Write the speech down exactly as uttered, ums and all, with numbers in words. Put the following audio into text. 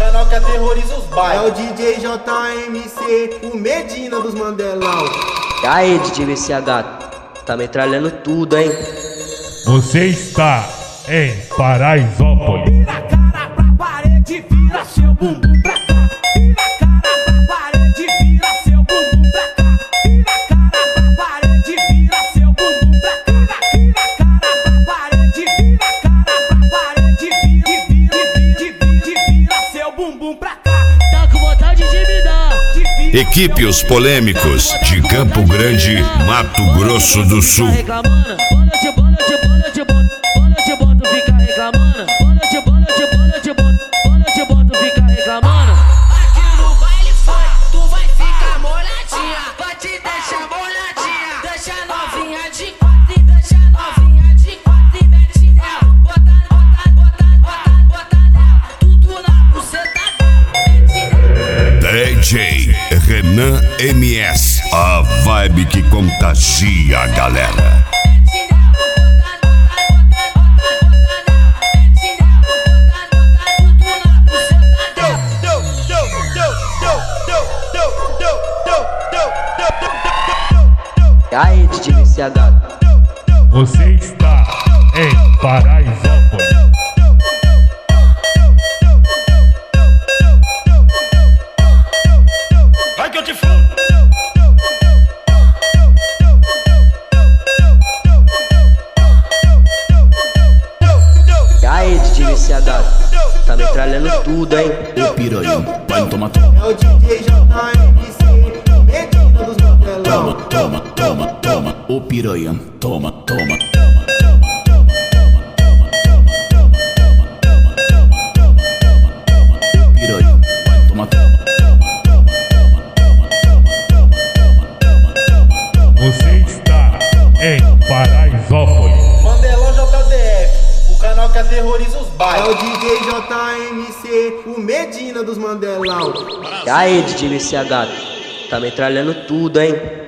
canal que aterroriza os bairros. É o D J J M C, o Medina dos Mandelão. E aí, D J V C H, tá metralhando tudo, hein? Você está em Paraisópolis. Vira a cara pra parede, vira seu bumbum pra cá. Vira a cara pra parede, vira seu bumbum pra cá. Vira a cara pra parede, vira seu bumbum pra cá. Vira a cara pra parede, vira a cara pra parede, vira, vira, vira, vira, vira seu bumbum pra cá. Tá com vontade de me dar. Equipe Os Polêmicos de Campo Grande, Mato Grosso do Sul. Reclamando, bola de bola de bola de bola, bola de bola fica reclamando, bola de bola de bola de bola, bola de bola fica reclamando. Aqui no baile foi, tu vai ficar molhadinha, vai te deixar molhadinha, deixa novinha de quatro, deixa novinha de quatro e mete nela, bota, bota, bota, bota, bota nela, tudo na buceta, mete nela. D J Renan M S, a vibe que contagia a galera. E aí, D J V C H, Você está em Paraisópolis. Vai que eu te fundo. e aí, D J V C H, tá metralhando tudo, hein? Ô piranha, vai tomar É o D J J M C, o Medina dos Mandelão. toma, toma, toma, ô piranha, toma, toma. Piranha, vai tomar, toma. Você está em Paraisópolis. Mandelão J D F, o canal que aterroriza os É o bairros. D J J M C, o Medina dos Mandelão. E aí, D J V C H, tá metralhando tudo, hein?